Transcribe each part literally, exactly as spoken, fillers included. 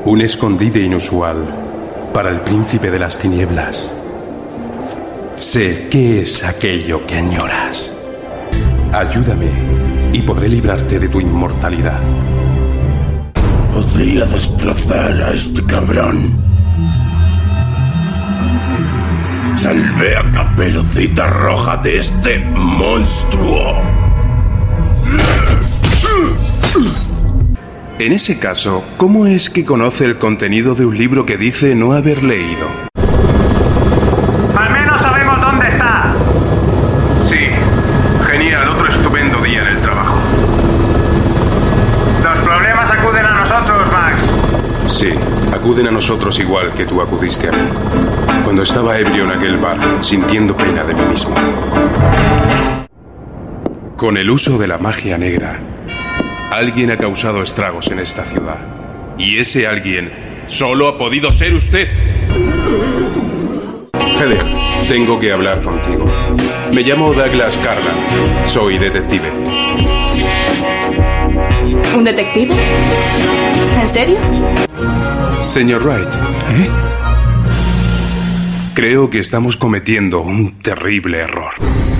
Un escondite inusual para el príncipe de las tinieblas. Sé qué es aquello que añoras. Ayúdame y podré librarte de tu inmortalidad. Podría destrozar a este cabrón. Salvé a Caperucita Roja de este monstruo. En ese caso, ¿cómo es que conoce el contenido de un libro que dice no haber leído? ¡Al menos sabemos dónde está! Sí, genial, otro estupendo día en el trabajo. Los problemas acuden a nosotros, Max. Sí, acuden a nosotros igual que tú acudiste a mí. Cuando estaba ebrio en aquel bar, sintiendo pena de mí mismo. Con el uso de la magia negra, alguien ha causado estragos en esta ciudad. Y ese alguien solo ha podido ser usted. Heather, tengo que hablar contigo. Me llamo Douglas Carland. Soy detective. ¿Un detective? ¿En serio? Señor Wright, ¿eh? Creo que estamos cometiendo un terrible error.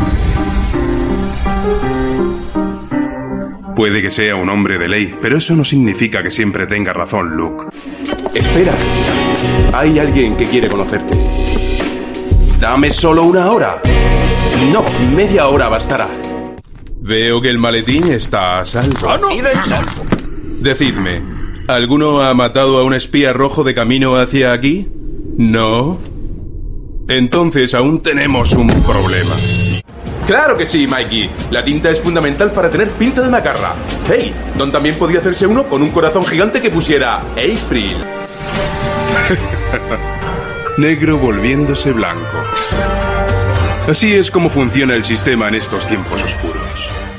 Puede que sea un hombre de ley, pero eso no significa que siempre tenga razón, Luke. Espera. Hay alguien que quiere conocerte. Dame solo una hora. No, media hora bastará. Veo que el maletín está a salvo. ¡Ah, no! ¡Sí, de salvo! Decidme, ¿alguno ha matado a un espía rojo de camino hacia aquí? ¿No? Entonces aún tenemos un problema. ¡Claro que sí, Mikey! La tinta es fundamental para tener pinta de macarra. ¡Hey! Don también podría hacerse uno con un corazón gigante que pusiera April. Negro volviéndose blanco. Así es como funciona el sistema en estos tiempos oscuros.